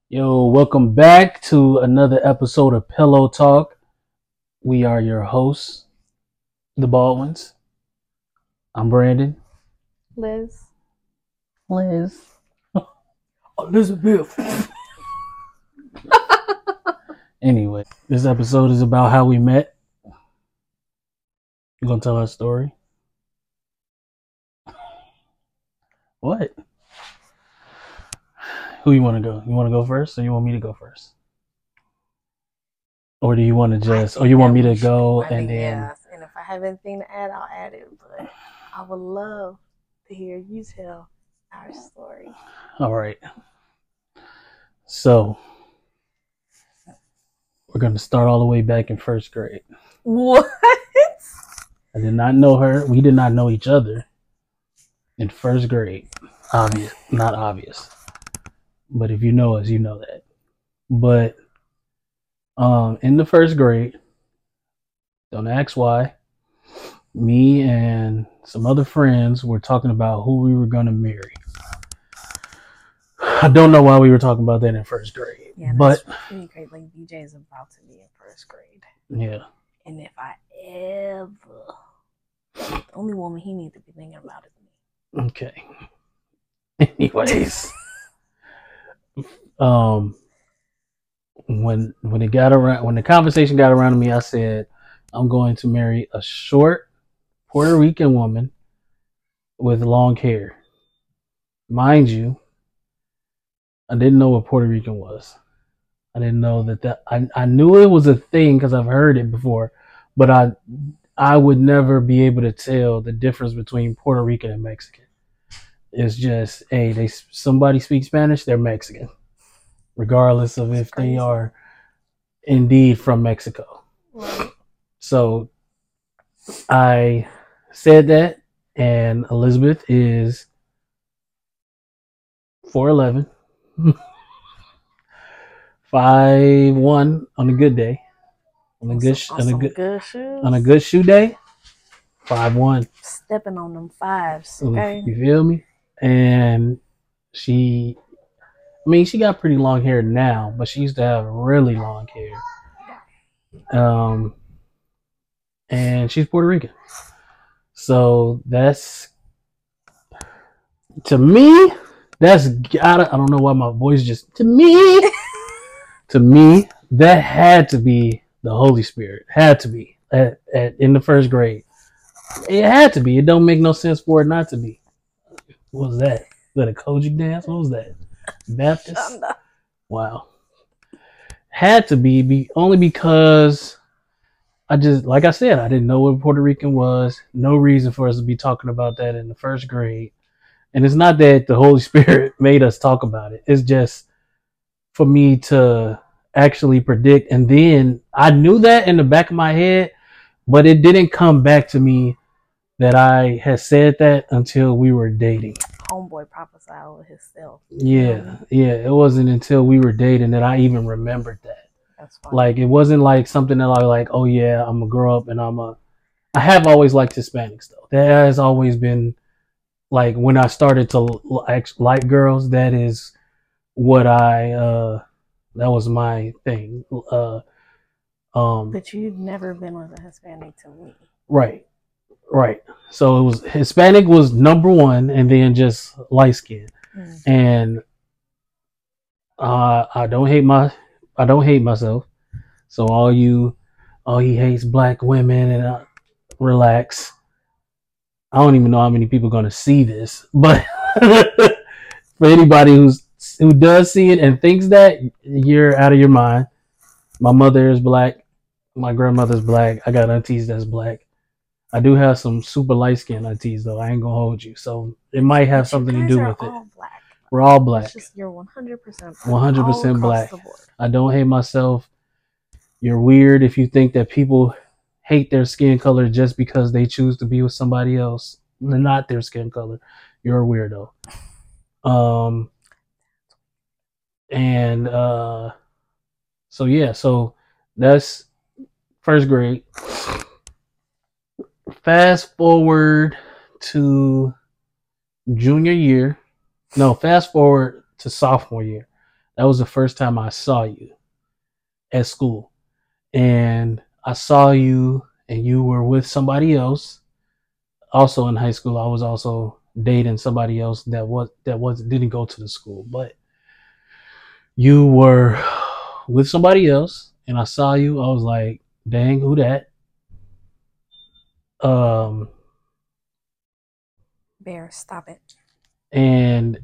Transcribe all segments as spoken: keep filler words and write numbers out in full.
Yo, welcome back to another episode of Pillow Talk. We are your hosts, the Baldwins. I'm Brandon. Liz. Liz. Elizabeth. Anyway, this episode is about how we met. You gonna tell our story? What? Who you want to go? You want to go first, or you want me to go first? Or do you want to just, or you want me to go I and think, then? yeah. And if I have anything to add, I'll add it. But I would love to hear you tell our story. All right. So we're gonna start all the way back in first grade. What? I did not know her. We did not know each other in first grade. Obvious, not obvious. But if you know us, you know that. But um, in the first grade, don't ask why, me and some other friends were talking about who we were going to marry. I don't know why we were talking about that in first grade. Yeah, but pretty great. Like D J is about to be in first grade. Yeah. And if I ever, the only woman he needs to be thinking about is me. Okay. Anyways, um, when when it got around, when the conversation got around to me, I said, I'm going to marry a short Puerto Rican woman with long hair. Mind you, I didn't know what Puerto Rican was. I didn't know that that I, I knew it was a thing because I've heard it before, but I I would never be able to tell the difference between Puerto Rican and Mexican. It's just, hey, they somebody speaks Spanish, they're Mexican, regardless of if they are indeed from Mexico. Right. So I said that, and Elizabeth is four eleven, five one on a good day, on a On good some, on, on a good, good shoes. on a good shoe day, five one. Stepping on them fives, okay? You feel me? And she, I mean, she got pretty long hair now, but she used to have really long hair. Um, and she's Puerto Rican. So that's, to me, that's gotta, I don't know why my voice just, to me, to me, that had to be the Holy Spirit. Had to be at, at in the first grade. It had to be. It don't make no sense for it not to be. What was that? Was that a Kojic dance? What was that? Baptist? Wow. Had to be, be only because I just, like I said, I didn't know what Puerto Rican was. No reason for us to be talking about that in the first grade. And it's not that the Holy Spirit made us talk about it. It's just for me to actually predict. And then I knew that in the back of my head, but it didn't come back to me that I had said that until we were dating. Homeboy prophesied over himself. Yeah, yeah. It wasn't until we were dating that I even remembered that. That's funny. Like, it wasn't like something that I was like, oh yeah, I'm gonna grow up and I'm a. I have always liked Hispanics though. That has always been like when I started to like like girls. That is what I. uh That was my thing. Uh, um, but you've never been with a Hispanic to me. Right, right. So it was Hispanic was number one, and then just light skin. Mm. And uh, I don't hate my, I don't hate myself. So all you, oh, he hates black women, and uh, relax. I don't even know how many people are gonna see this, but for anybody who's who does see it and thinks that, you're out of your mind. My mother is black. My grandmother's black. I got aunties that's black. I do have some super light skinned aunties though. I ain't gonna hold you. So it might have but something to do with it. Black. We're all black. It's just you're one hundred percent black. one hundred percent black. I don't hate myself. You're weird if you think that people hate their skin color just because they choose to be with somebody else, not their skin color. You're a weirdo. Um, and uh, so yeah, so that's first grade. Fast forward to junior year. No, fast forward to sophomore year. That was the first time I saw you at school. And I saw you and you were with somebody else. Also in high school, I was also dating somebody else that was that was didn't go to the school, but you were with somebody else, and I saw you. I was like, "Dang, who that?" Um, Bear, stop it. and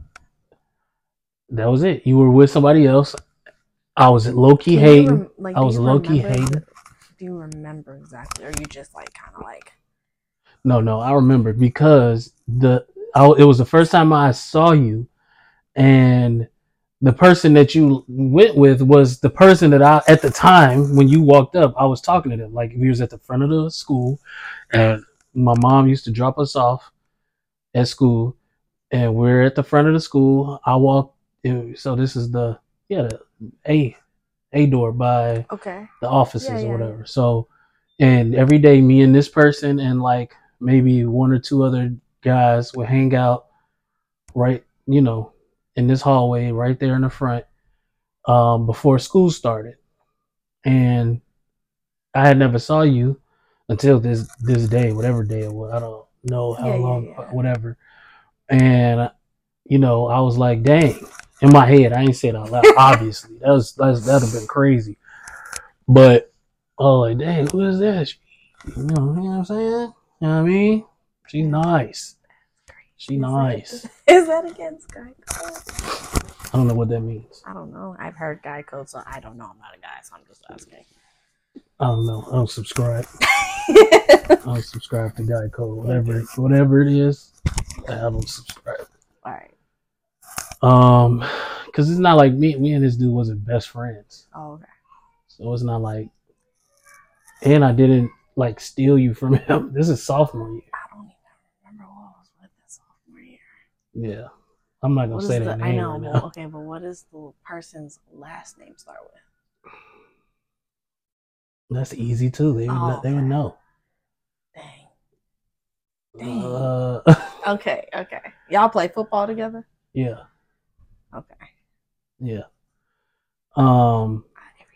that was it. You were with somebody else. I was low key hating. Rem- like, I was low key hating. The, do you remember exactly, or you just like kind of like? No, no, I remember because the I, it was the first time I saw you, and the person that you went with was the person that I at the time when you walked up, I was talking to them. Like we was at the front of the school, and my mom used to drop us off at school, and we're at the front of the school. I walk, so this is the yeah the A A door by okay the offices yeah, yeah, or whatever. Yeah. So, and every day me and this person and like maybe one or two other guys would hang out right, you know, in this hallway right there in the front um, before school started. And I had never saw you until this this day, whatever day it was. I don't know how yeah, long, yeah, yeah. whatever. And you know, I was like, dang. In my head, I ain't say it out loud. Obviously, that was that's, that'd have been crazy. But oh, like, dang, who is that? You know, you know what I'm saying? You know what I mean? She's nice. She's nice. Is that against guy code? I don't know what that means. I don't know. I've heard guy code, so I don't know. I'm not a guy, so I'm just asking. I don't know. I don't subscribe. I don't subscribe to guy code. Whatever, whatever it is, I don't subscribe. All right. Um, because it's not like me. Me and this dude wasn't best friends. Oh, okay. So it's not like, and I didn't like steal you from him. This is sophomore year. I don't even remember what I was with in sophomore year. Yeah, I'm not gonna what say the, that name I know. right Well, now. Okay, but what does the person's last name start with? That's easy too. They would, oh, know, they would know. Dang. Dang. Uh, okay. Okay. Y'all play football together? Yeah. Okay. Yeah. Um.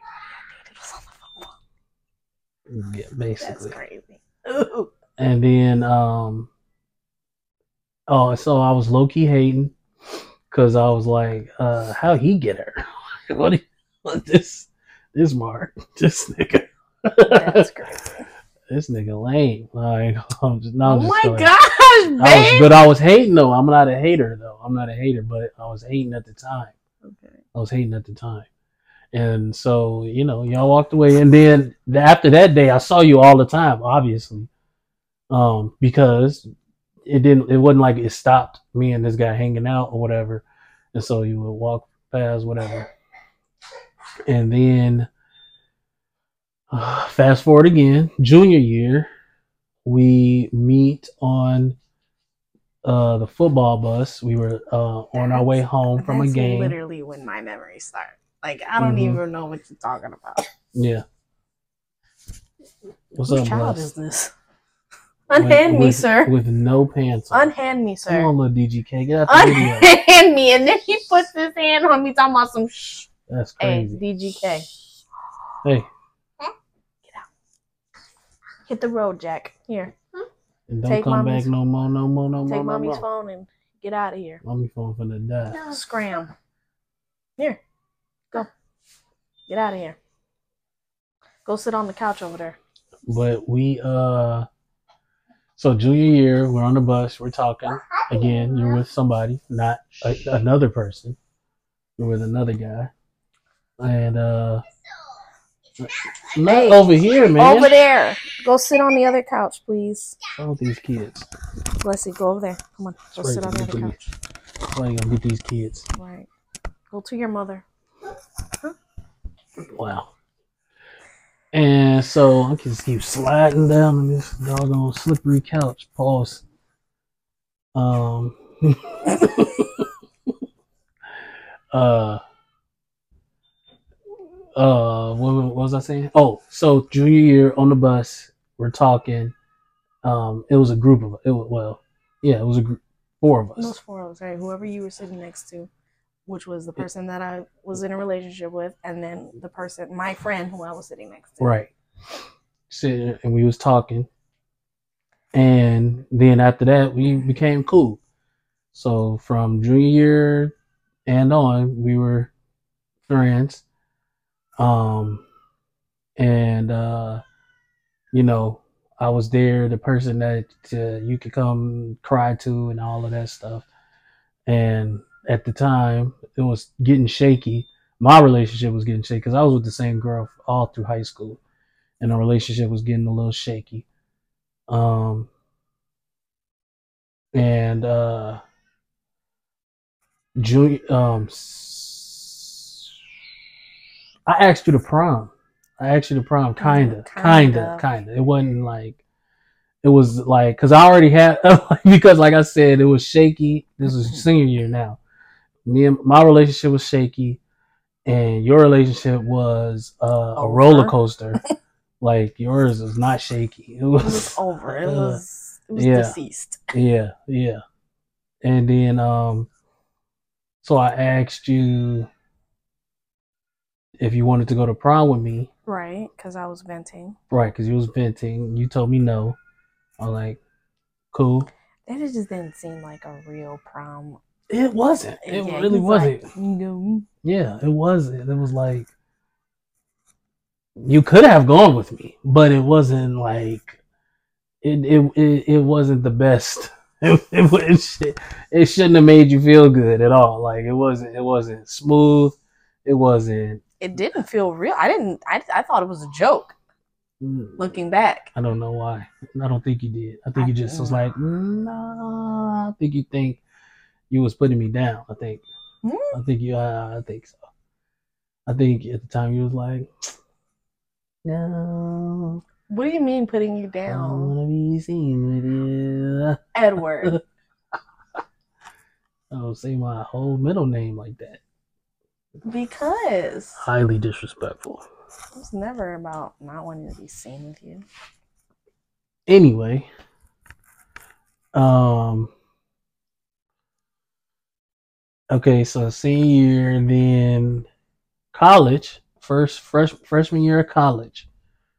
Yeah, basically. That's crazy. Ooh. And then, um, oh, so I was low key hating because I was like, uh, how he get her? what, he, what this, this Mark, this nigga. That's crazy. This nigga lame. Like, I'm just, no, I'm oh just my going, gosh, man. I was, but I was hating though. I'm not a hater though. I'm not a hater, but I was hating at the time. Okay. I was hating at the time. And so, you know, y'all walked away. And then after that day, I saw you all the time, obviously. Um, because it didn't, it wasn't like it stopped me and this guy hanging out or whatever. And so you would walk past, whatever. And then uh, fast forward again, junior year, we meet on uh, the football bus. We were uh, on our way home from a game. That's literally when my memories start. Like, I don't mm-hmm. even know what you're talking about. Yeah. What's Whose up, child Bless? is this? Unhand with, me, with, sir. With no pants on. Unhand me, sir. Come on, little D G K. Get out the video. Unhand me. And then he puts his hand on me talking about some shh. That's crazy. Hey, D G K. Hey. Get out. Hit the road, Jack. Here. And don't Take come back no more, no more, no more. Take no mommy's more. phone and get out of here. Mommy's phone finna die. Scram. Here. Go. Get out of here. Go sit on the couch over there. But we, uh, so junior year, we're on the bus, we're talking. Again, you're with somebody, not a, another person. You're with another guy. And, uh, not hey, over here, man. Over there. Go sit on the other couch, please. All these kids. Blessy, go over there. Come on. Go sit on the other couch. That's why you gonna get these kids. Right. Go to your mother. Huh? Wow. And so I can keep sliding down on this doggone slippery couch. Pause. Um. uh. Uh. What, what was I saying? Oh, so junior year on the bus, we're talking. Um. It was a group of it. Was, well, yeah, it was a group. Four of us. It was four of us, right? Whoever you were sitting next to which was the person that I was in a relationship with, and then the person, my friend, who I was sitting next to. Right. Sitting and we was talking, and then after that we became cool. So from junior year and on, we were friends. Um, and uh, you know, I was there, the person that uh, you could come cry to, and all of that stuff. And at the time, it was getting shaky. My relationship was getting shaky because I was with the same girl all through high school, and the relationship was getting a little shaky. Um, and uh, junior, um, I asked you to prom. I asked you to prom, kinda, Mm, kinda, kinda. kinda. It wasn't like it was like because I already had because like I said, it was shaky. This was senior year now. Me and my relationship was shaky, and your relationship was uh, a Over. roller coaster. Like yours was not shaky. It was, It was over. It uh, was it was yeah. deceased. Yeah, yeah. And then um, so I asked you if you wanted to go to prom with me. Right, because I was venting. Right, because you was venting. You told me no. I was like, cool. And it just didn't seem like a real prom. It wasn't. It Yeah, really he's wasn't. like, you go. Yeah, it wasn't. It was like you could have gone with me, but it wasn't like it. It it, it wasn't the best. It, it, it, it shouldn't have made you feel good at all. Like it wasn't. It wasn't smooth. It wasn't. It didn't feel real. I didn't. I I thought it was a joke. Looking back, I don't know why. I don't think you did. I think I, you just was like, nah. I think you think you was putting me down. I think. Hmm? I think you. Uh, I think so. I think at the time you was like, no. What do you mean putting you I down? don't want to be seen with you. Edward. I don't say my whole middle name like that. Because highly disrespectful. It's never about not wanting to be seen with you. Anyway, um, okay, so senior year, then college, first fresh freshman year of college.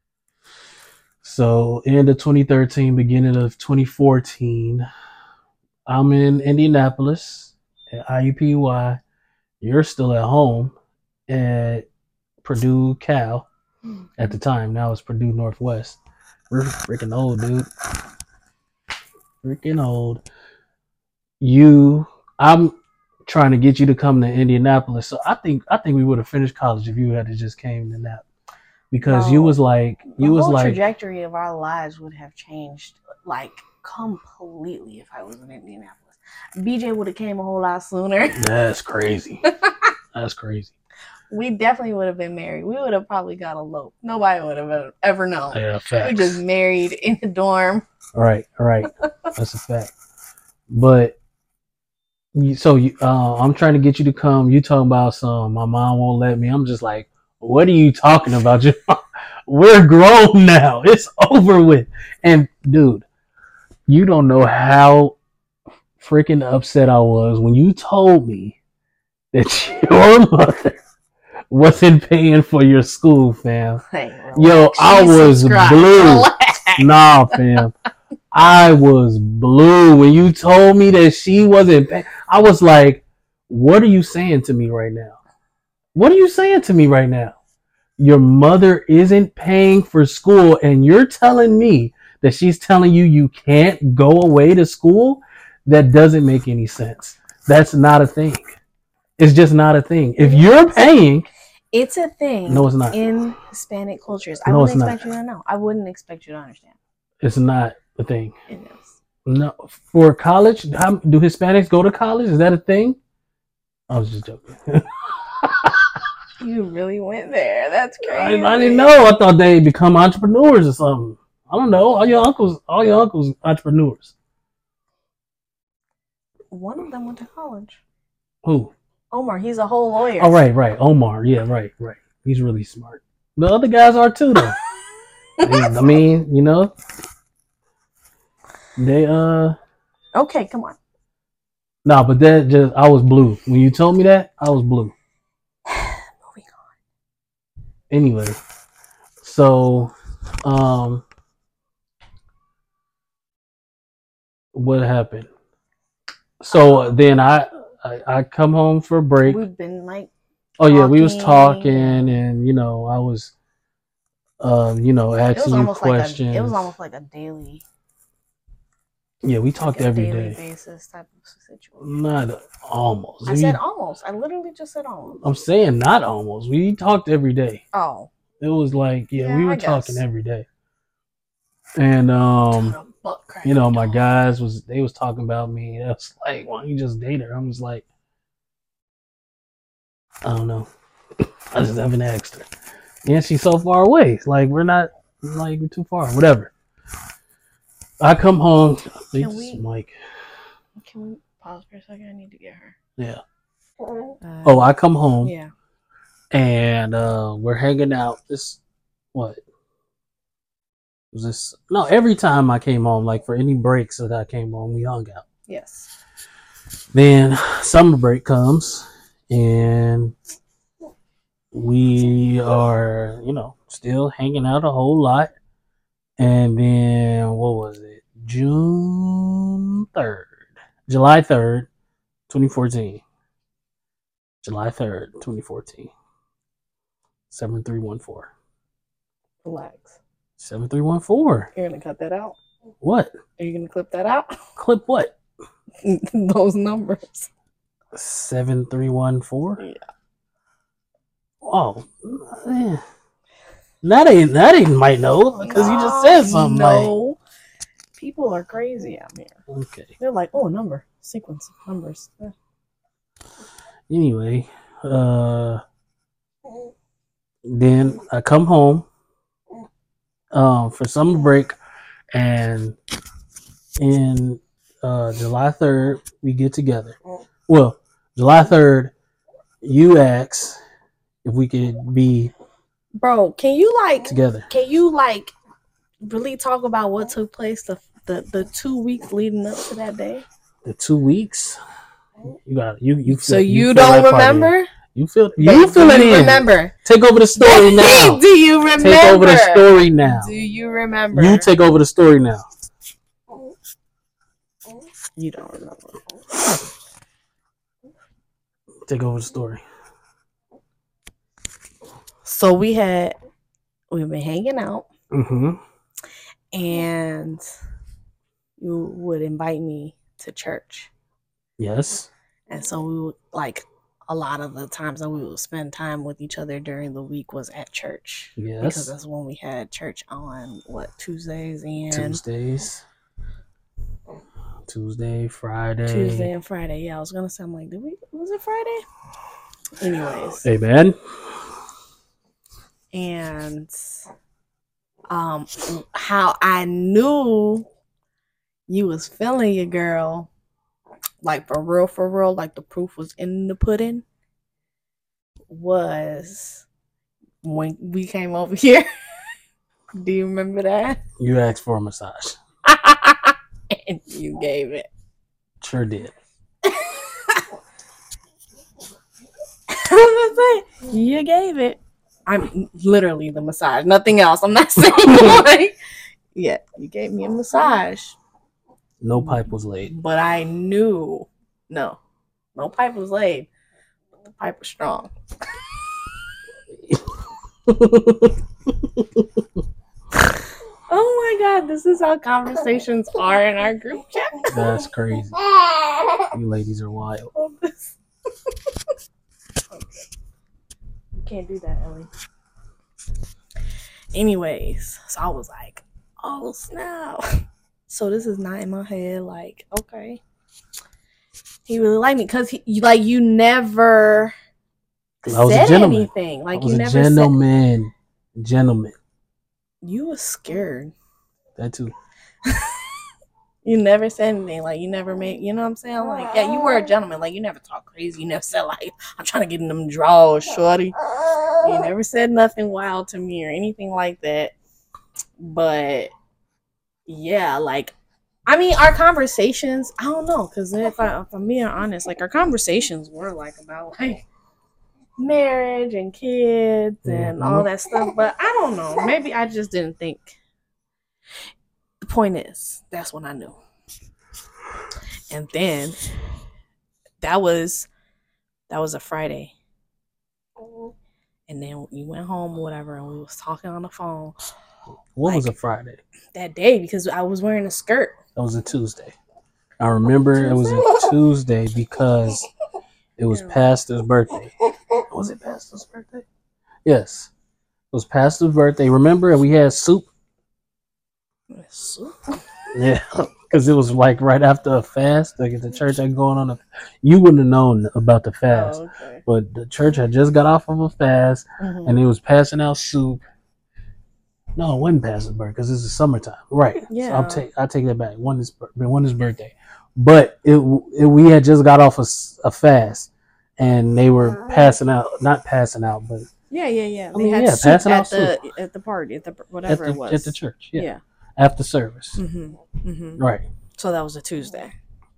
So end of twenty thirteen, beginning of twenty fourteen, I'm in Indianapolis at I U P U I. You're still at home at Purdue Cal at the time. Now it's Purdue Northwest. We're freaking old, dude. Freaking old. You, I'm trying to get you to come to Indianapolis. So I think I think we would have finished college if you had just came to Nap, because No, you was like you the was whole like trajectory of our lives would have changed like completely if I was in Indianapolis. B J would have came a whole lot sooner. That's crazy. That's crazy. We definitely would have been married. We would have probably got eloped. Nobody would have ever known. Yeah, facts. We just married in the dorm. Right, right. That's a fact. But you, so you, uh, I'm trying to get you to come. You talking about some? My mom won't let me. I'm just like, what are you talking about? We're grown now. It's over with. And dude, you don't know how freaking upset I was when you told me that your mother wasn't paying for your school, fam. Hey, Yo, I was subscribe. blue. Relax. Nah, fam. I was blue when you told me that she wasn't paying. I was like, what are you saying to me right now? What are you saying to me right now? Your mother isn't paying for school, and you're telling me that she's telling you you can't go away to school? That doesn't make any sense. That's not a thing. It's just not a thing. If you're paying... It's a thing. No, it's not. In Hispanic cultures. I No, wouldn't it's expect not. you to know. I wouldn't expect you to understand. It's not a thing. It is. No. For college, how, do Hispanics go to college? Is that a thing? I was just joking. You really went there. That's crazy. I, I didn't know. I thought they become entrepreneurs or something. I don't know. All your uncles, all your uncles, entrepreneurs. One of them went to college. Who? Omar. He's a whole lawyer. Oh, right, right. Omar. Yeah, right, right. He's really smart. The other guys are too, though. I mean, you know, they uh. Okay, come on. No, but that just I was blue when you told me that. I was blue. Moving Anyway, so um, what happened? So then I, I I come home for a on. break. We've been like Oh yeah, we was talking. talking, and you know I was, um, you know, It was asking you almost like a. It was questions. almost like a daily, Yeah, we like talked a every daily day. basis type of situation. Not almost. I We, said almost. I literally just said almost. I'm saying not almost. We talked every day. Oh, It was like yeah, we yeah, were I talking guess. every day. And Trying um, to butt crack you know, a my dog. guys was they was talking about me. That's like, why don't you just date her? I'm just like, I don't know. I just haven't asked her. And she's so far away. It's like we're not like we're too far. Whatever. I come home. I think Can this we- mic. Can we pause for a second? I need to get her. Yeah. Uh, Oh, I come home yeah. and uh we're hanging out. This what was this? No, every time I came home, like for any breaks that I came home, we hung out. Yes. Then summer break comes and we are, you know, still hanging out a whole lot. And then what was it? June third, July third, twenty fourteen. July third, twenty fourteen. seven three one four. Relax. seven three one four. You're gonna cut that out. What? Are you gonna clip that out? Clip what? Those numbers. seven three one four? Yeah. Oh, man. That ain't that ain't might know because you just said something No. like. People are crazy out here. Okay. They're like, oh, a number, sequence of numbers. Yeah. Anyway, uh, then I come home um, for summer break, and in uh, July third we get together. Well, July third, you ask if we could be Bro, can you like together. Can you like really talk about what took place the the, the two weeks leading up to that day? The two weeks. You got you. You feel, So you, you feel don't that part in. remember? You feel But you feel do it you in. remember? Take over the story now. Do you remember? Take over the story now. Do you remember? You take over the story now. You don't remember. Take over the story. So we had we've been hanging out, Mm-hmm. and you would invite me to church. Yes. And so we would like a lot of the times that we would spend time with each other during the week was at church. Yes. Because that's when we had church on what Tuesdays and Tuesdays. Tuesday, Friday. Tuesday and Friday. Yeah, I was gonna say I'm like, did we was it Friday? Anyways. Amen. And um how I knew you was feeling your girl, like for real, for real, like the proof was in the pudding, was when we came over here. Do you remember that? You asked for a massage. And you gave it. Sure did. You gave it. I'm literally the massage, nothing else. I'm not saying like, yeah, you gave me a massage. No pipe was laid. But I knew, no, no pipe was laid. But the pipe was strong. Oh my God, this is how conversations are in our group chat. That's crazy. You ladies are wild. You can't do that, Ellie. Anyways, so I was like, oh snap. So this is not in my head, like, okay. He really liked me because he like you never I was said a gentleman. anything. Like I was you a never gentleman. Said gentleman. You was scared. That too. You never said anything. Like, you never made, you know what I'm saying? Like, yeah, you were a gentleman. Like, you never talk crazy. You never said, like, I'm trying to get in them draws, shorty. You never said nothing wild to me or anything like that. But, yeah, like, I mean, our conversations, I don't know, because if, I, if I'm being honest, like, our conversations were, like, about, like, marriage and kids and Mhm. all that stuff, but I don't know. Maybe I just didn't think. The point is, that's when I knew. And then, that was, that was a Friday. And then we went home or whatever, and we was talking on the phone. What like, was a Friday? That day, because I was wearing a skirt. That was a Tuesday. I remember Tuesday? It was a Tuesday because it was Pastor's birthday. Was it Pastor's birthday? Yes. It was Pastor's birthday. Remember, we had soup? Soup? Yeah. Because it was like right after a fast. Like at the church had going on. A, you wouldn't have known about the fast. Oh, okay. But the church had just got off of a fast, mm-hmm. and it was passing out soup. No, it wasn't Pastor's birthday because it's the summertime, right? Yeah. So I'll take I take that back. One is one is birthday, but it, it we had just got off a, a fast, and they were passing out, not passing out, but yeah, yeah, yeah. I mean, yeah, passing out the, soup at the party, at the whatever at the, it was at the church. Yeah, yeah. After service, mm-hmm. Mm-hmm. Right. So that was a Tuesday.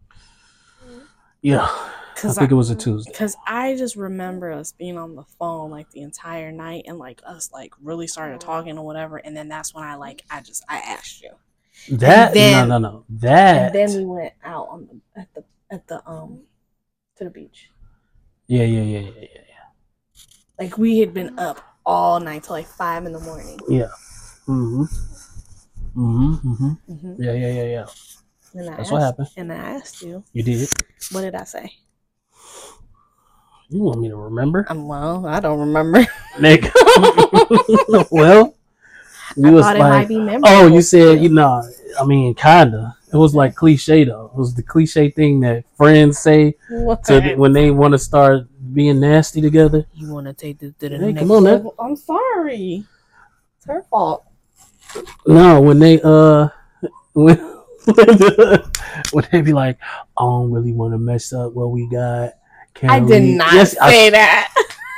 Yeah. I think I, it was a Tuesday. Because I just remember us being on the phone like the entire night and like us like really started talking or whatever. And then that's when I like, I just, I asked you. That, then, no, no, no. That. And then we went out on the, at the, at the, um, to the beach. Yeah, yeah, yeah, yeah, yeah, yeah. Like we had been up all night till like five in the morning. Yeah. Mm-hmm. Mm-hmm. Mm-hmm. mm-hmm. Yeah, yeah, yeah, yeah. And I that's asked, what happened. And I asked you. You did. What did I say? You want me to remember? Um, well, I don't remember. Nick. Well, you I was thought like, it might be memorable. Oh, you said, you know, I mean, kinda. It was like cliche though. It was the cliche thing that friends say to the, when they want to start being nasty together. You want to take this to the hey, next come on, level? I'm sorry. It's her fault. No, when they uh, when when they be like, I don't really want to mess up what we got. Can I did we? not yes, say I, that.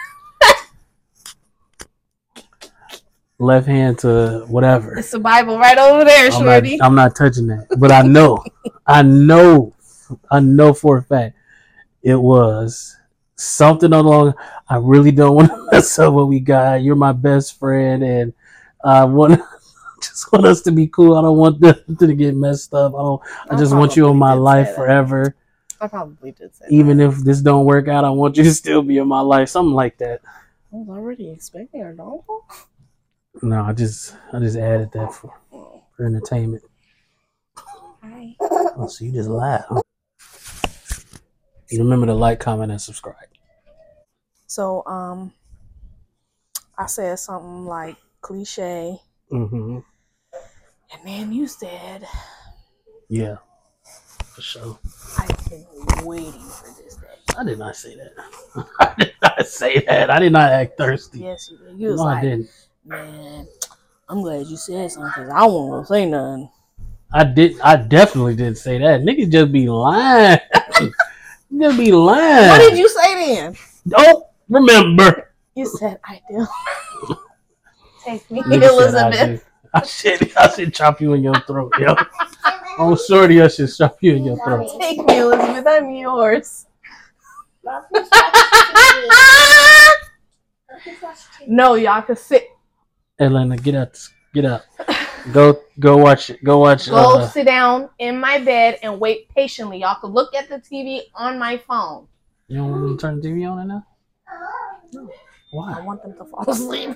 Left hand to whatever. It's the Bible right over there, I'm shorty. Not, I'm not touching that. But I know, I know, I know for a fact it was something along. I really don't want to mess up what we got. You're my best friend, and I want just want us to be cool. I don't want them to get messed up. I don't. I, I just want you in my life forever. I probably did say Even that. if this don't work out, I want you to still be in my life. Something like that. I was already expecting her downfall. No, I just I just added that for, for entertainment. Hi. Oh, so you just lied. Huh? You remember to like, comment, and subscribe. So, um, I said something like cliche. Mm-hmm. And then you said, yeah, for sure. I've been waiting for this day. I did not say that. I did not say that. I did not act thirsty. Yes, you did. You was no, like, I didn't. Man, I'm glad you said something because I won't say nothing. I did. I definitely didn't say that. Niggas just be lying. Just be lying. What did you say then? Don't remember. You said I do. Take me, Nigga Elizabeth. I, I should. I should chop you in your throat, yo. Oh, shorty, I should chop you in your throat. Take me, Elizabeth. I'm yours. No, y'all can sit. Atlanta, get out. Get out. Go go watch it. Go watch it. Go uh, sit down in my bed and wait patiently. Y'all can look at the T V on my phone. You don't want them to turn the T V on right now? No. Why? I want them to fall asleep.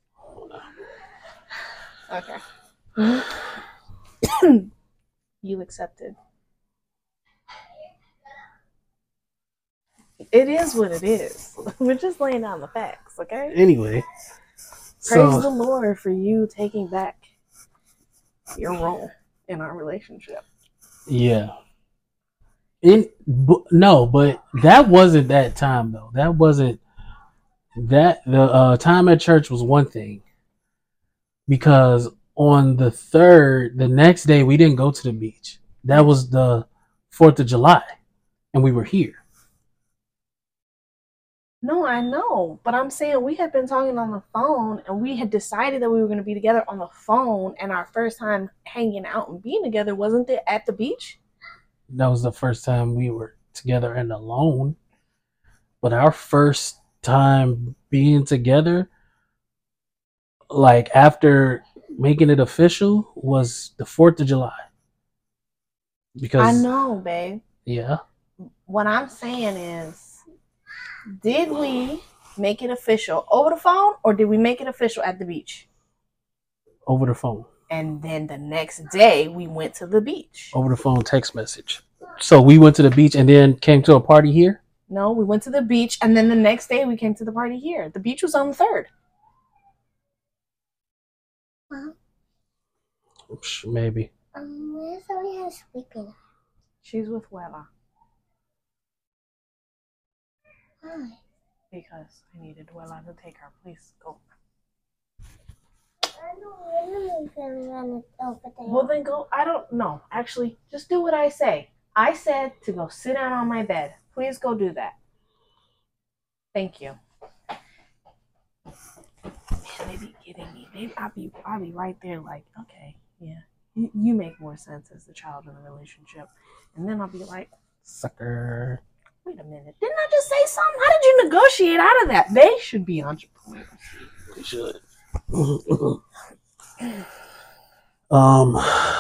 Okay. You accepted. It is what it is. We're just laying down the facts, okay? Anyway. Praise so, the Lord for you taking back your role in our relationship. Yeah. In b- no, but that wasn't that time though. That wasn't that the uh, time at church was one thing. Because on the third, the next day we didn't go to the beach. That was the fourth of July, and we were here. No, I know, but I'm saying we had been talking on the phone, and we had decided that we were going to be together on the phone. And our first time hanging out and being together wasn't it at the beach? That was the first time we were together and alone. But our first time being together, like after making it official, was the Fourth of July. I Because know, babe. yeah, What I'm saying is, did we make it official over the phone, or did we make it official at the beach? over the phone. And then the next day we went to the beach. Over the phone text message. So we went to the beach and then came to a party here. No, we went to the beach, and then the next day we came to the party here. The beach was on the third. Maybe. Um, where's Alia sleeping? She's with Wella. Why? Because I needed Wella to take her. Please go. I don't really feel run over there. Well, then go. I don't know. Actually, just do what I say. I said to go sit down on my bed. Please go do that. Thank you. Man, they be getting me. They, I'll be, I'll be right there. Like, okay, yeah, you, you make more sense as the child in the relationship, and then I'll be like, Sucker. wait a minute, didn't I just say something? How did you negotiate out of that? They should be entrepreneurs. They should. um.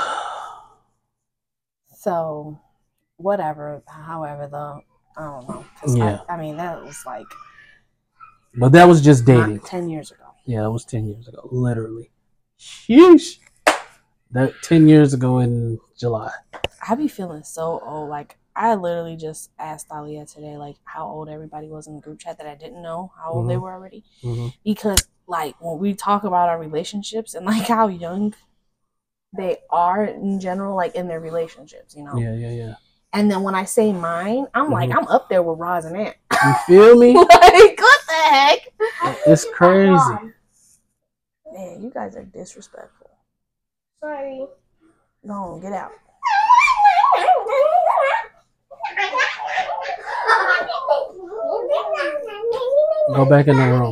So, whatever. However, though, I don't know. 'Cause Yeah. I, I mean, that was like But that was just dating. not ten years ago. Yeah, that was ten years ago, literally. Sheesh. That ten years ago in July. I be feeling so old. Like, I literally just asked Alia today, like, how old everybody was in the group chat that I didn't know how old Mhm. they were already. Mm-hmm. Because, like, when we talk about our relationships and, like, how young they are in general, like, in their relationships, you know? Yeah, yeah, yeah. And then when I say mine, I'm like, Mhm. I'm up there with Roz and Ant. You feel me? Like, what the heck? It's crazy. Man, you guys are disrespectful. Sorry. Go on, get out. Go back in the room.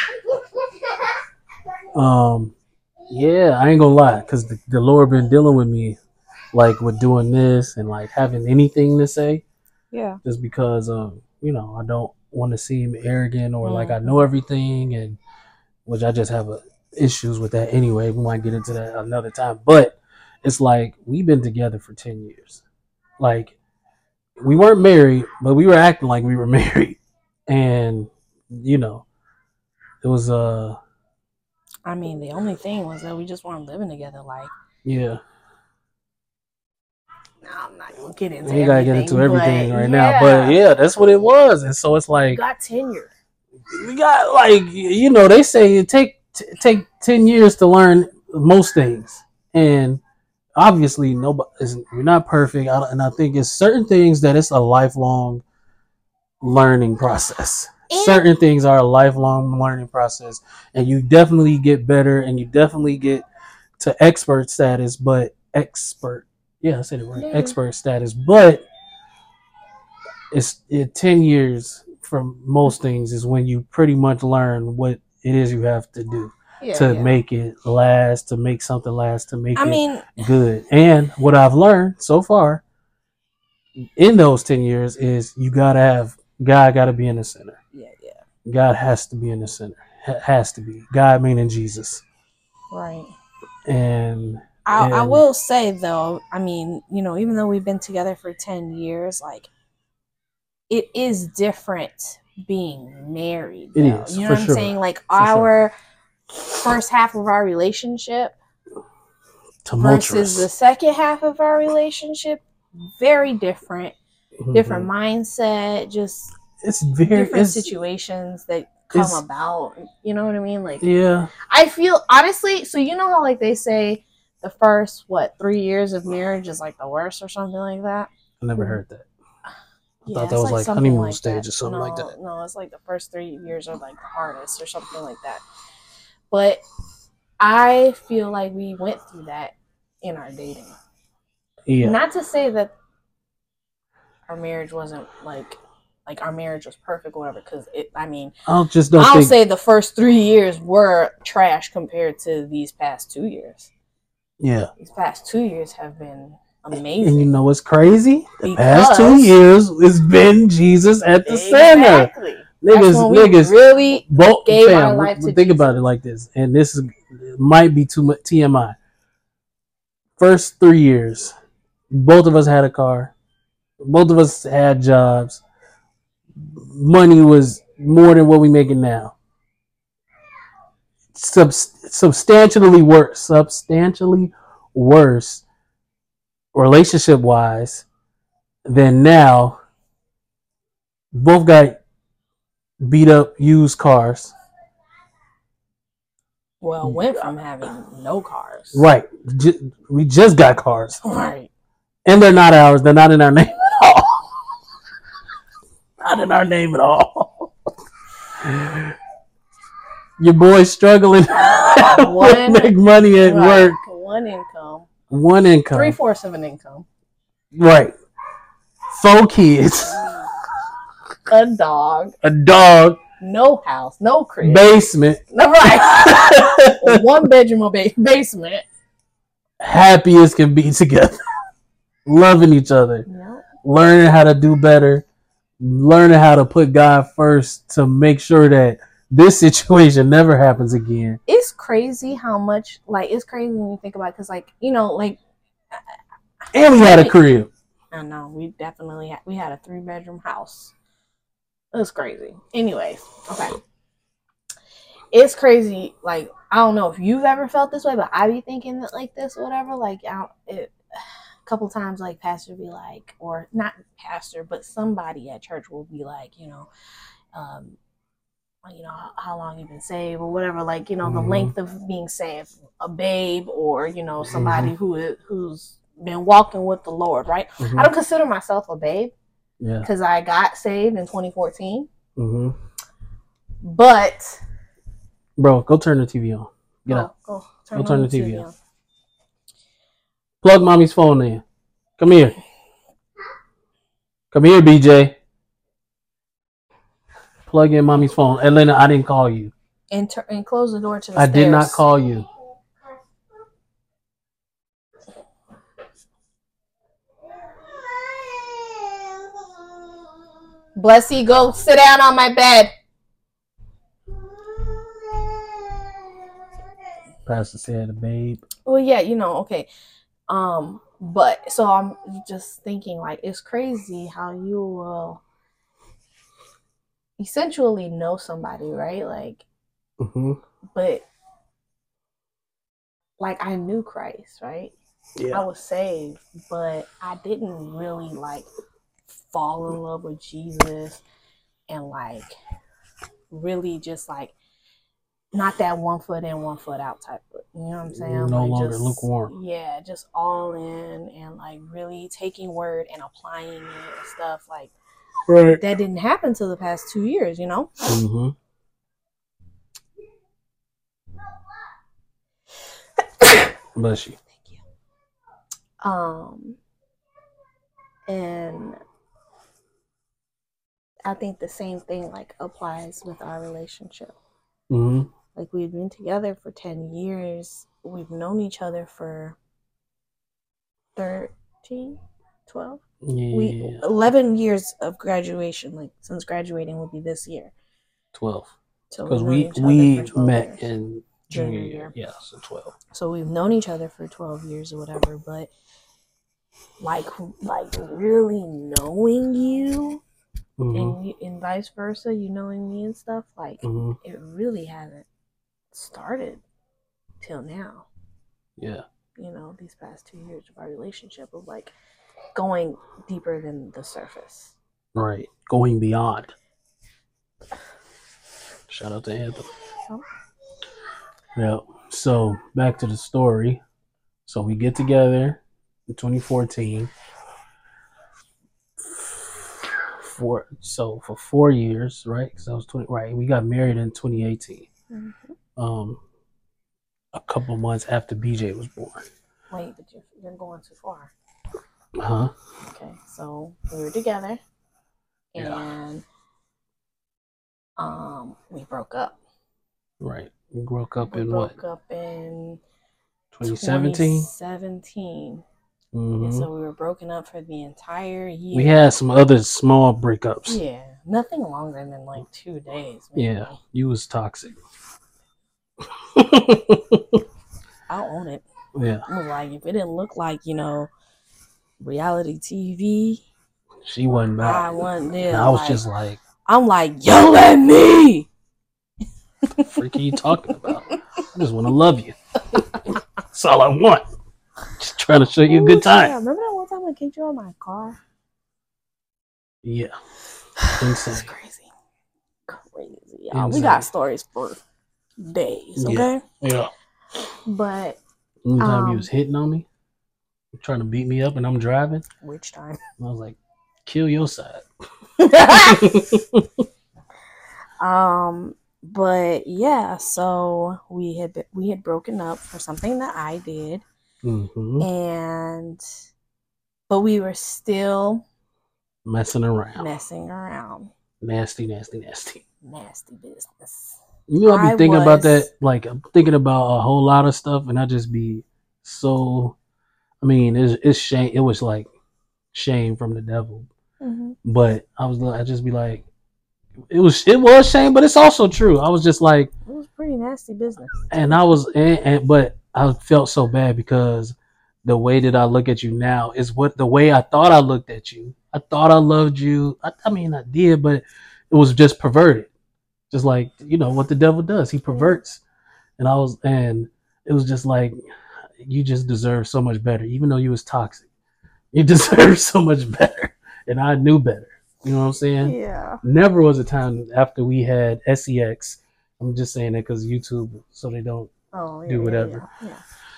Um, yeah, I ain't gonna lie, cause the, the Lord been dealing with me, like with doing this and like having anything to say, Yeah. just because um, you know, I don't want to seem arrogant or like I Mhm. know everything, and which I just have a, issues with that anyway. We might get into that another time, but it's like we've been together for ten years. Like we weren't married, but we were acting like we were married, and you know, it was uh. I mean, the only thing was that we just weren't living together. Like, Yeah. no, I'm not gonna get into We gotta get everything, into everything but right yeah. now. But yeah, that's what it was. And so it's You like got tenure. we got like you know, they say it take t- take ten years to learn most things. And obviously nobody is we're not perfect. I, and I think it's certain things that it's a lifelong learning process. And- certain things are a lifelong learning process. And you definitely get better and you definitely get to expert status, but expert yeah, I said it right. Yeah. Expert status, but it's it, ten years from most things is when you pretty much learn what it is you have to do Yeah, to yeah. make it last, to make something last, to make I it mean, good. And what I've learned so far in those ten years is you gotta have God gotta be in the center. yeah, yeah, God has to be in the center. Ha- has to be. God meaning Jesus. right. And I, I and- will say though, I mean, you know, even though we've been together for ten years, like, it is different being married. It though. is, You know for what I'm sure. saying? Like, For our first half of our relationship tumultuous. versus the second half of our relationship, very different. Mhm. Different mindset, just It's very different it's, situations that come it's- about. You know what I mean? Like, yeah. I feel honestly. So you know how like they say the first what three years of marriage is like the worst or something like that. I never heard that. I Yeah, thought that it's was like something honeymoon like stage that. or something no, like that. No, it's like the first three years are like the hardest or something like that. But I feel like we went through that in our dating. Yeah. Not to say that our marriage wasn't like like our marriage was perfect or whatever. Because it, I mean, I don't just don't I'll think. say the first three years were trash compared to these past two years. Yeah. These past two years have been amazing. And you know what's crazy? The Because- past two years has been Jesus at the center. Exactly. That's Niggas, when we niggas, really both, gave fam, our life to think about Jesus. it like this, and this is might be too much T M I. First three years, both of us had a car, both of us had jobs. Money was more than what we making now. Sub- substantially worse, substantially worse, relationship wise, than now. Both got beat up used cars. Well, went from having no cars. Right. J- we just got cars. Right. And they're not ours. They're not in our name at all. Not in our name at all. Your boy's struggling to One- make money at Right. work. One income. One income. Three fourths of an income. Right. Four kids. A dog. A dog. No house. No crib. Basement. No, right. One bedroom or ba- basement. Happy as can be together. Loving each other. Yep. Learning how to do better. Learning how to put God first to make sure that this situation never happens again. It's crazy how much, like, it's crazy when you think about it, because, like, you know, like, And we had a crib. I know, we definitely had, we had a three bedroom house. It was crazy. Anyways, okay. It's crazy, like, I don't know if you've ever felt this way, but I be thinking that, like, this or whatever, like, I don't, it, a couple times, like, pastor be like, or not pastor, but somebody at church will be like, you know, um, you know, how, how long you've been saved or whatever, like, you know, the Mhm. length of being saved, a babe or, you know, somebody who is, who's been walking with the Lord, right? Mhm. I don't consider myself a babe Yeah. because I got saved in twenty fourteen, hmm but Bro, go turn the T V on. Get oh, out. Go Go turn on the T V on. Plug mommy's phone in. Come here. Come here, B J. Plug in mommy's phone. Atlanta, I didn't call you. And, tur- and close the door to the I stairs. did not call you. Blessy, go sit down on my bed. Pastor said a babe. Well, yeah, you know, okay. Um, but so I'm just thinking, like, it's crazy how you will essentially know somebody, right? Like, hmm but like I knew Christ, right? Yeah. I was saved, but I didn't really like fall in love with Jesus and like really just like not that one foot in, one foot out type of, you know what I'm saying? No like longer just, lukewarm. Yeah, just all in and like really taking word and applying it and stuff. Like Right. that didn't happen till the past two years, you know? Mm-hmm. Bless you. Thank you. Um, and I think the same thing like applies with our relationship. Mm-hmm. Like we've been together for ten years. We've known each other for thirteen, twelve Yeah. We eleven years of graduation. Like since graduating will be this year. twelve. So Because we've known we each other we for twelve met years. in Junior junior year. year. Yeah, so twelve. So we've known each other for twelve years or whatever, but like like really knowing you Mm-hmm. and you, and vice versa, you knowing me and stuff, like Mm-hmm. it really hasn't started till now. Yeah. You know, these past two years of our relationship of like going deeper than the surface. Right. Going beyond. Shout out to Anthony. Oh. Yeah. So back to the story. So we get together in twenty fourteen. For so for four years, right? Because I was twenty. Right. We got married in twenty eighteen. Mm-hmm. Um, a couple months after B J was born. Wait, but you're, you're going too far. Huh? Okay, so we were together and Yeah. um, we broke up. Right. We broke up We in broke what? up in twenty seventeen. twenty seventeen. Mm-hmm. And so we were broken up for the entire year. We had some other small breakups. Yeah, nothing longer than like two days. Maybe. Yeah, you was toxic. I'll own it. Yeah. I was like, if it didn't look like, you know, reality T V, she wasn't bad. I wasn't there. And I was like, just like, I'm like, yell at me. what the freak are you talking about? I just want to love you. That's all I want. Just trying to show you a good time. Yeah, remember that one time I kicked you out of my car? Yeah. It's Insane. crazy. Crazy. Yeah, we Insane. got stories for days, okay? Yeah. yeah. But One time um, you was hitting on me, trying to beat me up, and I'm driving. which time? And I was like, kill your side. um, but yeah, so we had been, we had broken up for something that I did, mm-hmm. and but we were still messing around, messing around, nasty, nasty, nasty, nasty business. You know, I be I thinking was, about that. Like, I'm thinking about a whole lot of stuff, and I just be so. I mean, it's, it's shame. It was like shame from the devil, mm-hmm. but I was. I just be like, it was. It was shame, but it's also true. I was just like, it was pretty nasty business, and I was, and, and but I felt so bad because the way that I look at you now is what the way I thought I looked at you. I thought I loved you. I, I mean, I did, but it was just perverted. Just like, you know, what the devil does. He perverts. And I was, and it was just like, you just deserve so much better. Even though you was toxic, you deserve so much better. And I knew better. You know what I'm saying? Yeah. Never was a time after we had S E X. I'm just saying that because YouTube, so they don't oh, yeah, do whatever. Yeah,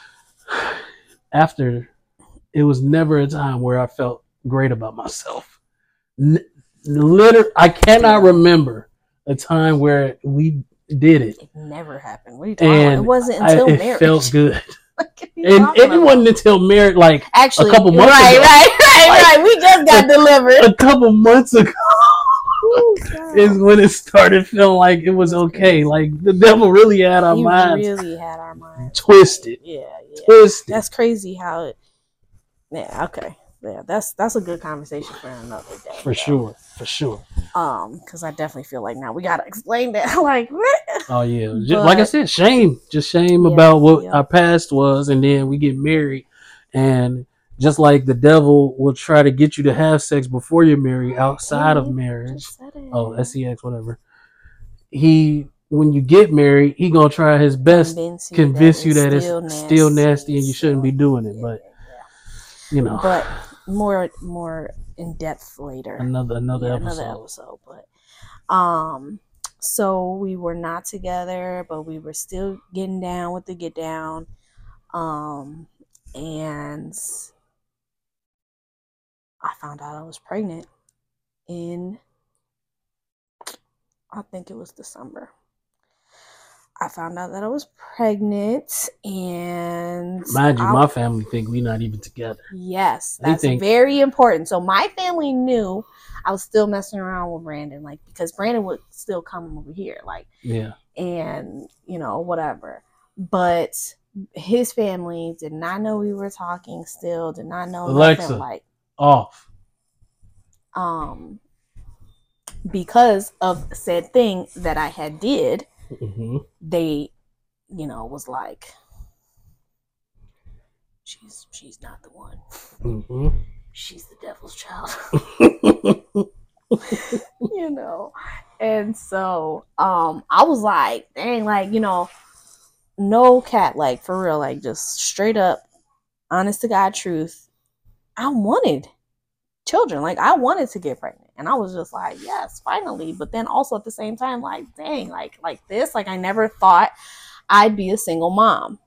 yeah. After, it was never a time where I felt great about myself. N- literally, I cannot remember a time where we did it. It never happened. What are you talking and about? It wasn't until I, it marriage. felt good. Like, and and it wasn't until marriage, like actually a couple months right, ago. Right, right, like, right. We just got a, delivered. A couple months ago Ooh, is when it started feeling like it was okay. Like the devil really had our he minds. really had our minds twisted. Yeah, yeah. Twisted. That's crazy how it. Yeah. Okay. Yeah. That's that's a good conversation for another day. For though. sure. For sure. Um, because I definitely feel like now we gotta explain that. Like, oh yeah, but, just, like I said, shame, just shame yeah, about what yeah. our past was, and then we get married, and just like the devil will try to get you to have sex before you're married, outside Hey, of marriage. Oh, it. S E X, whatever. He, when you get married, he gonna try his best convince you convince that, you that it's, it's still nasty, still nasty and you still, shouldn't be doing it. yeah, But yeah. you know, but more more in depth later. Another another yeah, episode. Another episode, but. Um, so we were not together, but we were still getting down with the get down. Um, and I found out I was pregnant in, I think it was December. I found out that I was pregnant, and mind you, I, my family think we're not even together. Yes, They that's think, very important. So my family knew I was still messing around with Brandon, like because Brandon would still come over here, like yeah, and you know whatever. But his family did not know we were talking. Still, did not know Alexa, nothing like off. Um, because of said thing that I had did. Mm-hmm. They, you know, was like, she's she's not the one. Mm-hmm. She's the devil's child. You know, and so um, I was like, dang, like you know, no cat, like for real, like just straight up, honest to God truth. I wanted children, like I wanted to get pregnant. And I was just like, yes, finally. But then also at the same time, like, dang, like like this, like I never thought I'd be a single mom.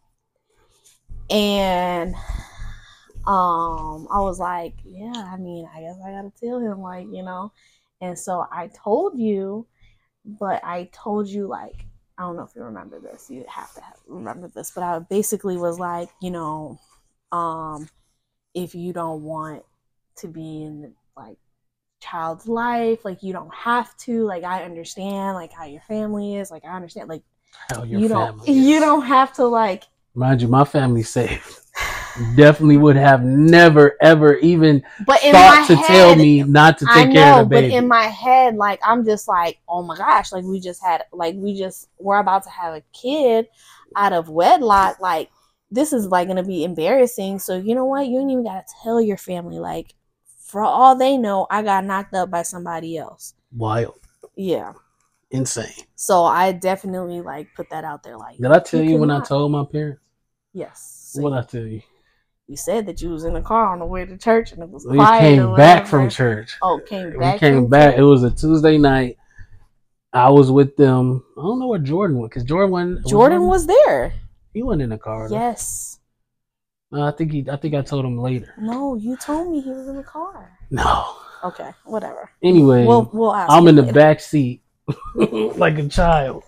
And um, I was like, yeah, I mean, I guess I gotta tell him, like, you know. And so I told you, but I told you like, I don't know if you remember this. You have to have, remember this. But I basically was like, you know, um, if you don't want to be in the, like child's life. Like, you don't have to. Like, I understand, like, how your family is. Like, I understand, like, How your you family don't, is. you don't have to, like, mind you, my family's safe. Definitely would have never ever even but in thought my to head, tell me not to I take care of know, the but baby. in my head, like, I'm just like, oh my gosh, like, we just had, like, we just, we're about to have a kid out of wedlock. Like, this is, like, going to be embarrassing. So, you know what? You ain't even got to tell your family. Like, for all they know, I got knocked up by somebody else. Wild. Yeah. Insane. So, I definitely, like, put that out there. Like, Did I tell you, could when not. I told my parents? Yes. What So I tell you? You said that you was in the car on the way to church and it was We quiet. came back from church. Oh, came back. We came from back. church? It was a Tuesday night. I was with them. I don't know where Jordan went, because Jordan wasn't. Jordan was there. He wasn't in the car. Though. Yes. No, I think he. I think I told him later. No, you told me he was in the car. No. Okay, whatever. Anyway, we'll, we'll ask I'm in the later. back seat like a child.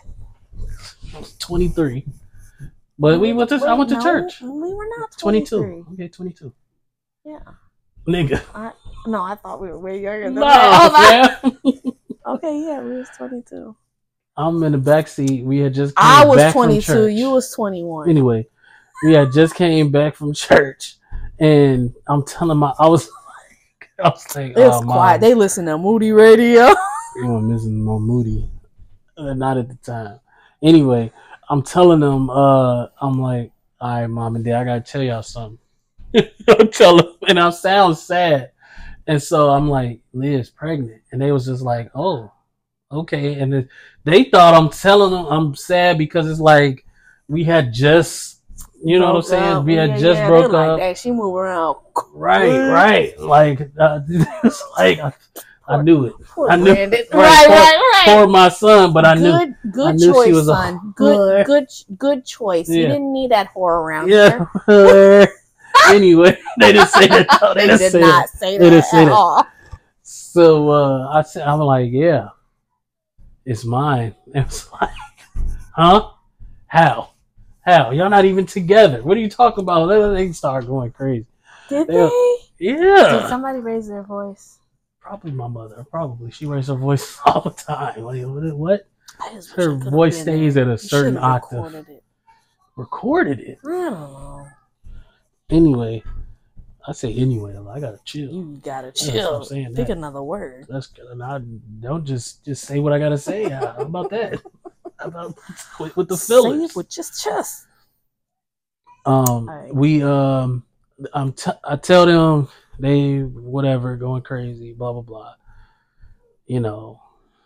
I was twenty-three. But we went to. Wait, I went to no, church. We were not twenty-two. twenty-three. Okay, twenty-two. Yeah. Nigga. I, no, I thought we were way younger than No, that. Oh, man. okay, yeah, we was twenty-two. I'm in the back seat. We had just came I was back twenty-two. from church. You was twenty-one. Anyway, we had just came back from church, and I'm telling my, I was like, I was like, It's oh, quiet. Mom, They listen to Moody Radio. you weren't missing no Moody, uh, not at the time. Anyway, I'm telling them, uh, I'm like, all right, Mom and Dad, I gotta tell y'all something. I'm telling them, and I sound sad, and so I'm like, Liz pregnant, and they was just like, oh, okay, and then they thought I'm telling them I'm sad because it's like we had just, you know Broke what I'm saying? up. We had Yeah, just yeah, broke they up. Like that. She move around. Right, right. Like, uh, it's like I, I knew it. Poor I knew Brandon. right, Right, for, right, right. for my son, but I good, knew good I knew choice, she was a son. Good, whore. good, good choice. You Yeah. didn't need that whore around yeah. here. Anyway, they didn't say that. Though. They, They didn't did say not that. say They didn't that say at that. all. So uh, I said, I'm like, yeah, it's mine. And it's like, huh? How? How? Y'all not even together. What are you talking about? They start going crazy. Did They- they? Yeah. Did somebody raise their voice? Probably my mother. Probably. She raises her voice all the time. Like, what? what? I just wish Her I could've voice been stays there. at a You certain should've octave. Recorded it. Recorded it. I don't know. Anyway, I say anyway. I gotta chill. You gotta That's what chill. I'm saying, Pick that. another word. That's good. And I don't just just say what I gotta say. How about that? How about with, with the Say fillers? it with just chest. Um, Alright. we um, I'm t- I tell them they whatever going crazy, blah blah blah. You know,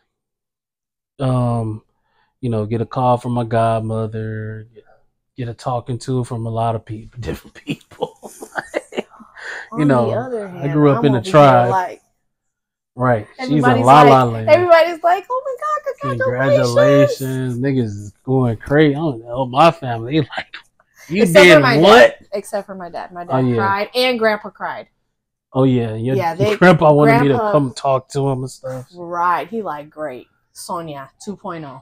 um, you know, get a call from my godmother, get, get a talking to from a lot of people, different people. You On know, the other hand, I grew up I'm in a over here tribe. Like, Right, she's a everybody's la like, la land. everybody's like, oh my god, congratulations! Congratulations, niggas is going crazy. I don't know, my family they like, you Except did for my what? dad. Except for my dad. My dad Oh, yeah. cried and grandpa cried. Oh yeah, your, Yeah, they- your grandpa wanted me to grandpa- come talk to him and stuff. Right. He like, great. Sonia two point oh.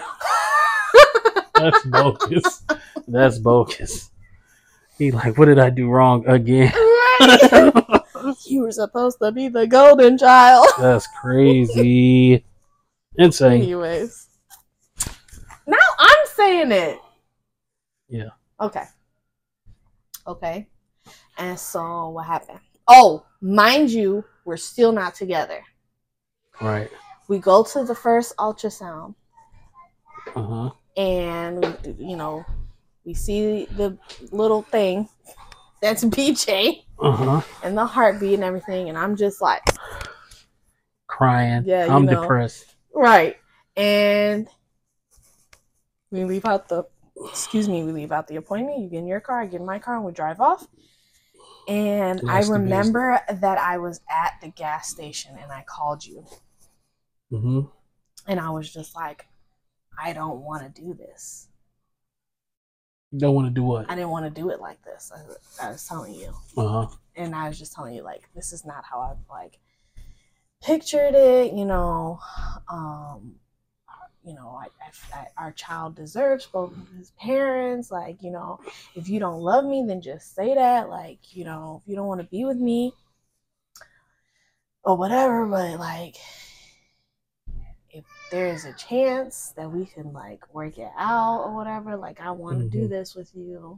That's bogus. That's bogus. He like, what did I do wrong again? Right. You were supposed to be the golden child. That's crazy. Insane. Anyways. Now I'm saying it. Yeah. Okay. Okay. And so what happened? Oh, mind you, we're still not together. Right. We go to the first ultrasound Uh huh. and, you know, we see the little thing that's B J Uh huh. and the heartbeat and everything. And I'm just like, Crying. Yeah, you I'm know. depressed. right. And we leave out the, excuse me, we leave out the appointment. You get in your car, I get in my car, and we drive off. And That's I the remember that I was at the gas station and I called you. Mm-hmm. And I was just like, I don't want to do this. You don't want to do what? I didn't want to do it like this. I, I was telling you. Uh huh. And I was just telling you, like, this is not how I, like, pictured it, you know. Um, you know, I, I, I, our child deserves both of his parents. Like, you know, if you don't love me, then just say that. Like, you know, if you don't want to be with me. or whatever, but like if there's a chance that we can like work it out or whatever, like I want to mm-hmm. do this with you.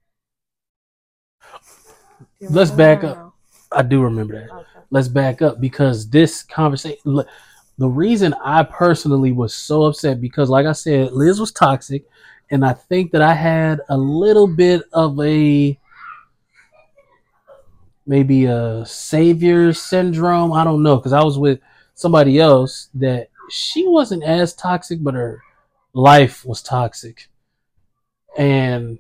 you Let's back up. Now? I do remember that. Okay. Let's back up because this conversation, the reason I personally was so upset because like I said, Liz was toxic and I think that I had a little bit of a maybe a savior syndrome. I don't know because I was with somebody else that she wasn't as toxic, but her life was toxic. And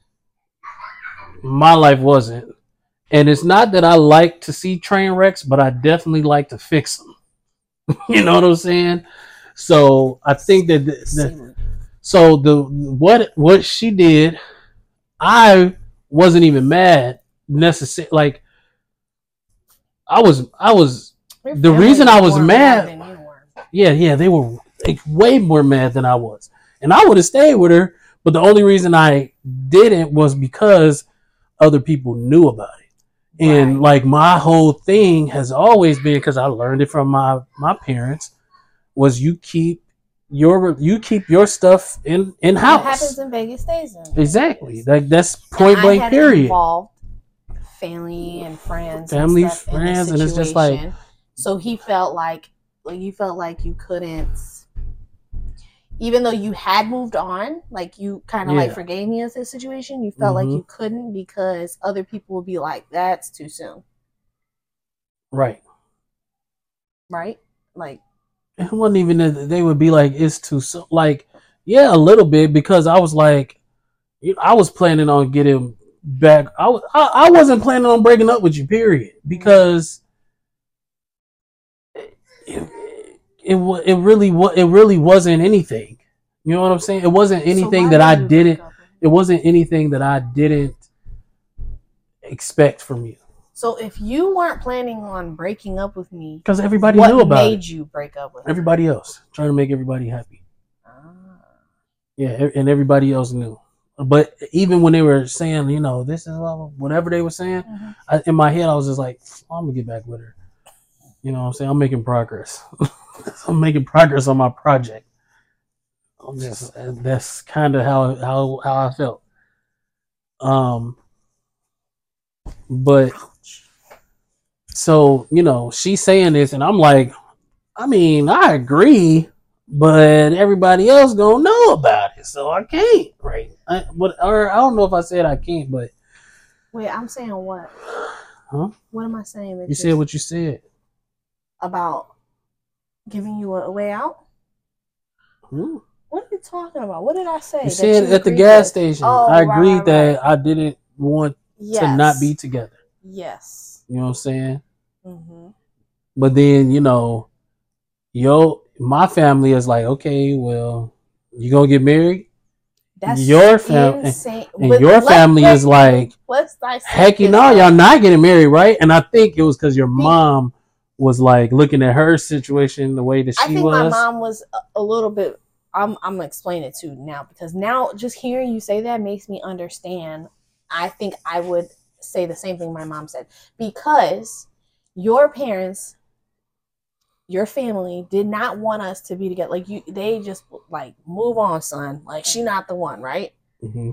my life wasn't. And it's not that I like to see train wrecks, but I definitely like to fix them. You know what I'm saying? So I think that, the, the, so the what what she did, I wasn't even mad necessarily. Like I was, I was the reason I was mad. Yeah, yeah, they were like, way more mad than I was, and I would have stayed with her. But the only reason I didn't was because other people knew about it. And right. like my whole thing has always been, because I learned it from my, my parents, was you keep your you keep your stuff in, in house. What happens in Vegas stays in Vegas. Exactly. Like that's point and blank I had period. Involved family and friends, family, and stuff friends, and it's just like. So he felt like, like you felt like you couldn't. Even though you had moved on, like you kind of yeah. like forgave me of this situation, you felt mm-hmm. like you couldn't because other people would be like, that's too soon. Right. Right? Like. It wasn't even that they would be like, it's too soon. Like, yeah, a little bit because I was like, you know, I was planning on getting back. I, was, I, I wasn't planning on breaking up with you, period. Because it, it, It it really it really wasn't anything. You know what I'm saying? It wasn't anything so that I didn't. It wasn't anything that I didn't expect from you. So if you weren't planning on breaking up with me, because everybody knew about it, what made you break up with everybody me? Else trying to make everybody happy? Ah. Yeah, and everybody else knew. But even when they were saying, you know, this is whatever they were saying, mm-hmm. I, in my head I was just like, I'm gonna get back with her. You know what I'm saying? I'm making progress. I'm making progress on my project. I'm just that's kind of how how how I felt. Um, but so you know, she's saying this, and I'm like, I mean, I agree, but everybody else gonna know about it, so I can't, right? I, but or I don't know if I said I can't, but wait, I'm saying what? Huh? What am I saying? That you said what you said about. Giving you a way out? Hmm. What are you talking about? What did I say? You said you at the gas station. Oh, I agreed right, right, that right. I didn't want yes. to not be together. Yes. You know what I'm saying? Mm-hmm. But then, you know, yo, my family is like, okay, well, you gonna get married? That's your family and, and your let, family let, is like, heck, you know, y'all not getting married, right? And I think it was because your mom was like looking at her situation the way that she was. I think was. my mom was a, a little bit. I'm I'm gonna explain it too now because now just hearing you say that makes me understand. I think I would say the same thing my mom said because your parents, your family did not want us to be together. Like you, they just like move on, son. Like she not the one, right? Mm-hmm.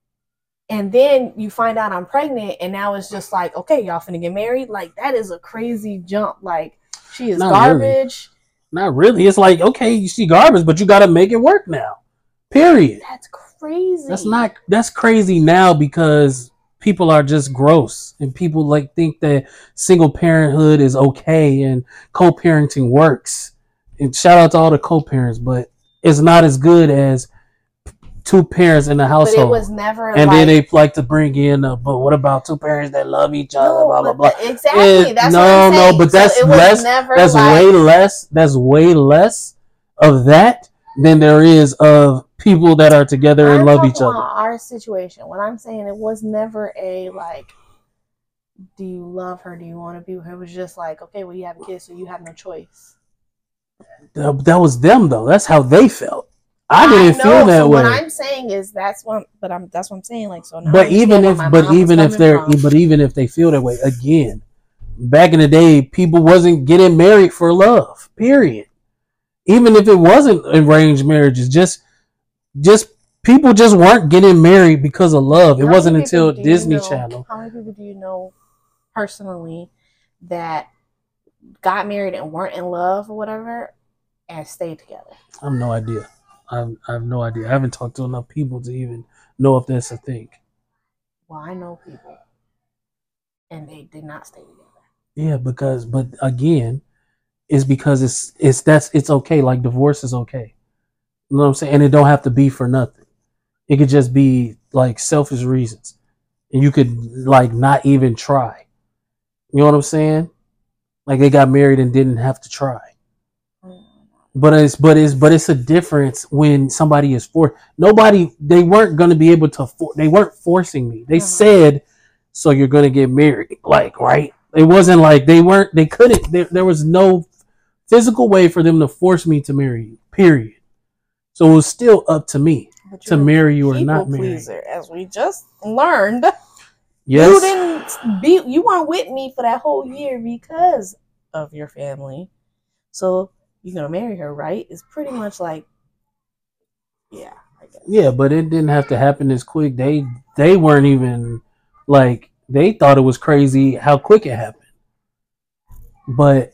And then you find out I'm pregnant, and now it's just like, okay, y'all finna get married. Like that is a crazy jump. Like she is Not garbage. Really. Not really. It's like, okay, you see garbage, but you got to make it work now. Period. That's crazy. That's not. That's crazy now because people are just gross, and people like think that single parenthood is okay and co-parenting works. And shout out to all the co-parents, but it's not as good as two parents in the household. But it was never and like, then they like to bring in uh, but what about two parents that love each other, no, blah blah blah. Exactly. It, that's no, what I'm saying. no, but that's so less that's like, way less that's way less of that than there is of people that are together and love each other. Our situation. What I'm saying, it was never a like, do you love her? Do you want to be with her? It was just like, okay, well you have a kid, so you have no choice. That, that was them though. That's how they felt. I didn't I know, feel that so way. What I'm saying is that's what, but I'm that's what I'm saying. Like so. Now but even if, but even if they're, from. but even if they feel that way, again, back in the day, people wasn't getting married for love. Period. Even if it wasn't arranged marriages, just just people just weren't getting married because of love. It How wasn't many people until do you Disney know- Channel. How many people do you know personally that got married and weren't in love or whatever and stayed together? I have no idea. I have, I have no idea. I haven't talked to enough people to even know if that's a thing. Well, I know people, and they did not stay together. Yeah, because but again, it's because it's it's that's it's okay. Like divorce is okay. You know what I'm saying? And it don't have to be for nothing. It could just be like selfish reasons, and you could like not even try. You know what I'm saying? Like they got married and didn't have to try. But it's but it's but it's a difference when somebody is for nobody. They weren't going to be able to. For, they weren't forcing me. They Uh-huh. said, "So you're going to get married." Like right? It wasn't like they weren't. They couldn't. There, there was no physical way for them to force me to marry you. Period. So it was still up to me But to you're a marry you or people not marry. pleaser, as we just learned. Yes. You didn't be. You weren't with me for that whole year because of your family. So you're gonna marry her, right? It's pretty much like, yeah, I guess. Yeah, but it didn't have to happen this quick. They they weren't even like they thought it was crazy how quick it happened. But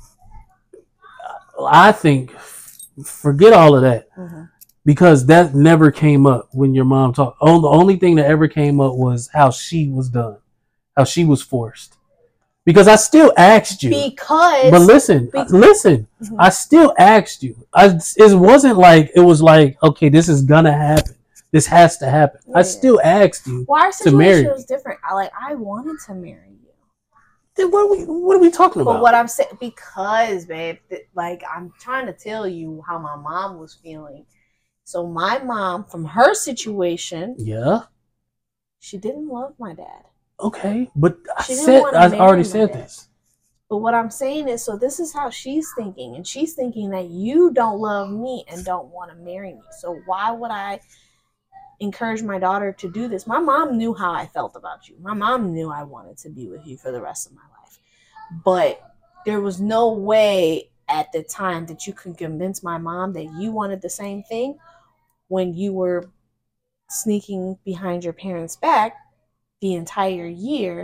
I think forget all of that Mm-hmm. because that never came up when your mom talked. Oh, the only thing that ever came up was how she was done, how she was forced. Because I still asked you. Because, But listen, Be- listen. Mhm. I still asked you. I, it wasn't like it was like, okay, this is gonna happen. This has to happen. I Yeah. still asked you. well, our to marry situation was different. I like I wanted to marry you, Then what are we? What are we talking but about? what I'm saying, because babe, th- like I'm trying to tell you how my mom was feeling. So my mom, from her situation, Yeah. she didn't love my dad. Okay. But I She didn't said wanna I marry already my said dad. this. But what I'm saying is, so this is how she's thinking, and she's thinking that you don't love me and don't want to marry me. So why would I encourage my daughter to do this? My mom knew how I felt about you. My mom knew I wanted to be with you for the rest of my life. But there was no way at the time that you could convince my mom that you wanted the same thing when you were sneaking behind your parents' back the entire year.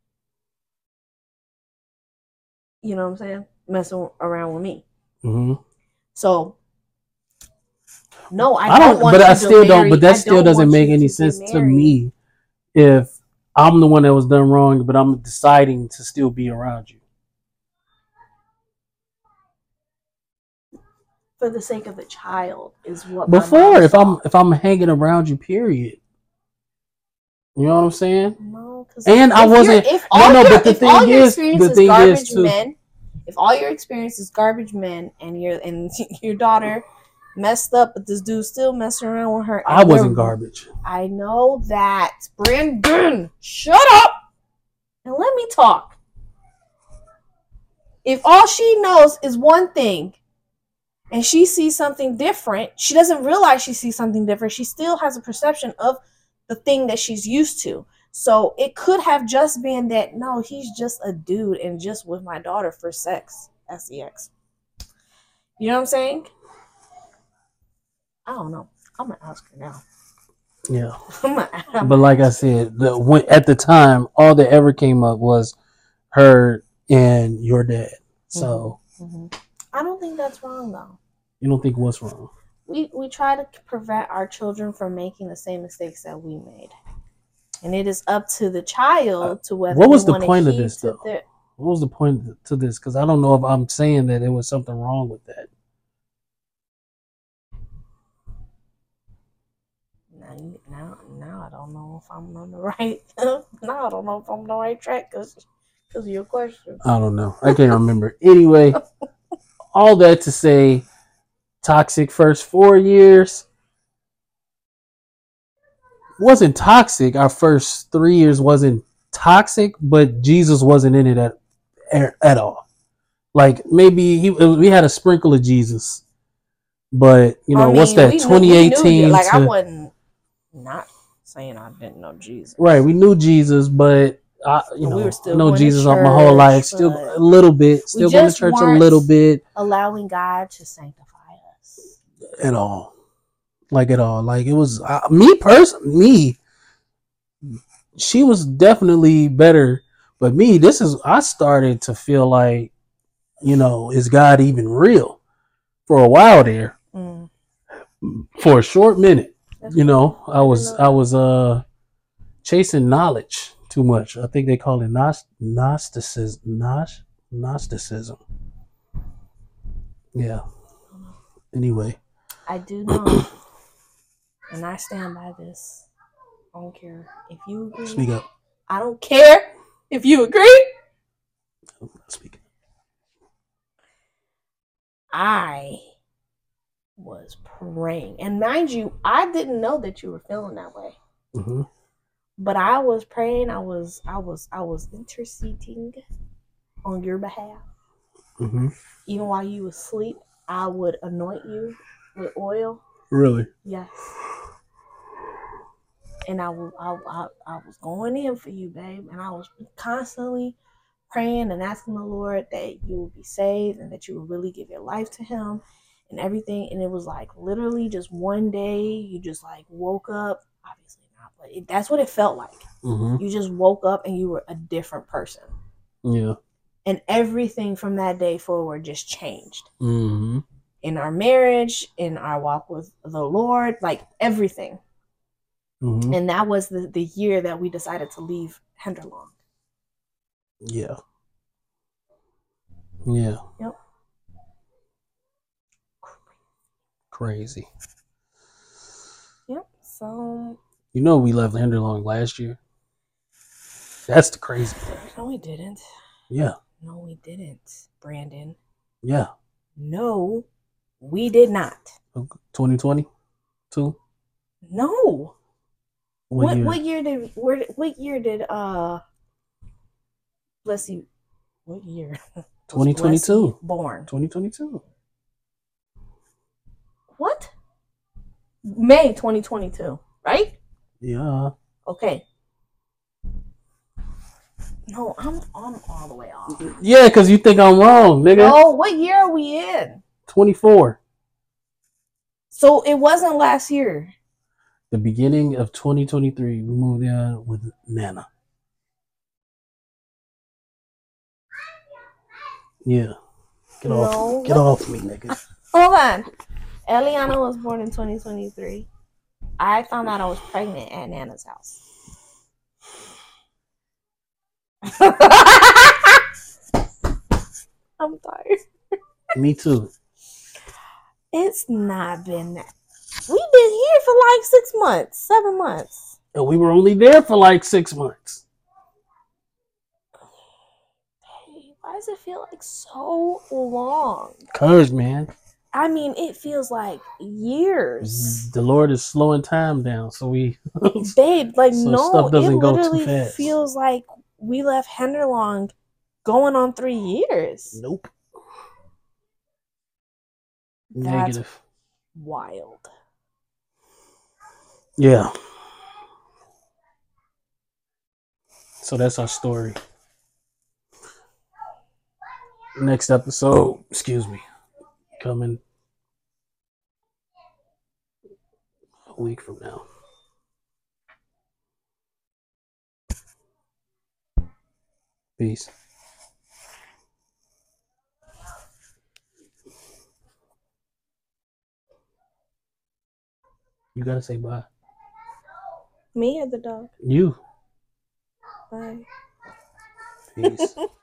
You know what I'm saying? Messing around with me. hmm So no, I, I don't, don't. want But you I to still marry- don't. But I that still don't doesn't want make you any to get sense to married. me if I'm the one that was done wrong, but I'm deciding to still be around you. For the sake of the child is what my Before, mom if saw. I'm if I'm hanging around you, period. You know what I'm saying? No, 'cause And if I you're- wasn't- If no, all no, your, but the if thing all your is- experience the is thing is, garbage too- men, if all your experience is garbage men, and your and your daughter messed up, but this dude still messing around with her, I and wasn't they're- garbage. I know that, Brandon. Shut up and let me talk. If all she knows is one thing, and she sees something different, she doesn't realize she sees something different. She still has a perception of the thing that she's used to. So it could have just been that, no, he's just a dude and just with my daughter for sex. S E X. You know what I'm saying? I don't know. I'm going to ask her now. Yeah. I'm gonna, I'm But gonna like I ask her. said, the when, at the time, all that ever came up was her and your dad. So Mhm. I don't think that's wrong, though. you don't think what's wrong? We, we try to prevent our children from making the same mistakes that we made. And it is up to the child to whether What was they the wanna point of heed this, to though? their- What was the point to this? Because I don't know if I'm saying that there was something wrong with that. Now, you- now, now I don't know if I'm on the right. Now I don't know if I'm on the right track because of your question. I don't know. I can't remember. Anyway, all that to say, toxic first four years. Wasn't toxic. Our first three years wasn't toxic, but Jesus wasn't in it at at all. Like maybe he, we had a sprinkle of Jesus, but you know I mean, what's that? we knew- twenty we knew- eighteen. like I to, wasn't not saying I didn't know Jesus. right, we knew Jesus, but I, you But know, we were I still know going to Jesus all my whole life. church, Still but a little bit. Still going to just church a weren't- little bit allowing God to sanctify us. at all. Like at all. Like it was uh, me person. Me. She was definitely better, but me. This is. I started to feel like, you know, is God even real? For a while there, Mm. for a short minute, That's you know, cool. I didn't was know I that. was uh chasing knowledge too much. I think they call it gnost- gnosticism. Gnost- Gnosticism. Yeah. Anyway, I do know, and I stand by this. I don't care if you agree. speak up. I don't care if you agree. Speak. I was praying, and mind you, I didn't know that you were feeling that way. Mm-hmm. But I was praying. I was, I was, I was interceding on your behalf. Mm-hmm. Even while you were asleep, I would anoint you with oil. Really? Yes. And I, w- I, I, I was going in for you, babe. And I was constantly praying and asking the Lord that you would be saved and that you would really give your life to Him and everything. And it was like literally just one day you just like woke up. Obviously not, but it, that's what it felt like. Mm-hmm. You just woke up and you were a different person. Yeah. And everything from that day forward just changed. Mm-hmm. In our marriage, in our walk with the Lord, like everything. Mm-hmm. And that was the, the year that we decided to leave Henderlong. Yeah. Yeah. Yep. Crazy. Yep. So. You know we left Henderlong last year. That's the crazy thing. No, we didn't. Yeah. No, we didn't, Brandon. Yeah. No, we did not. twenty twenty-two? No. What, What year? what year did where what year did uh let's see what year? twenty twenty-two. Leslie born. twenty twenty-two. What? May twenty twenty-two, right? Yeah. Okay. No, I'm I'm all the way off. Yeah, because you think I'm wrong, nigga. No, what year are we in? twenty-four. So it wasn't last year. The beginning of twenty twenty-three, we moved in with Nana. Yeah. Get No, off Get what- off me, nigga. Hold on. Eliana was born in twenty twenty-three. I found out I was pregnant at Nana's house. I'm tired. Me too. It's not been that. We've been here for like six months, seven months. And we were only there for like six months. Hey, why does it feel like so long? Cuz, man. I mean, it feels like years. The Lord is slowing time down, so we Babe, like, So no, stuff it doesn't go too literally fast. feels like we left Henderlong going on three years. Nope. That's Negative. wild. Yeah. So that's our story. Next episode, excuse me, coming a week from now. Peace. You gotta say bye. Me or the dog? You. Bye. Peace.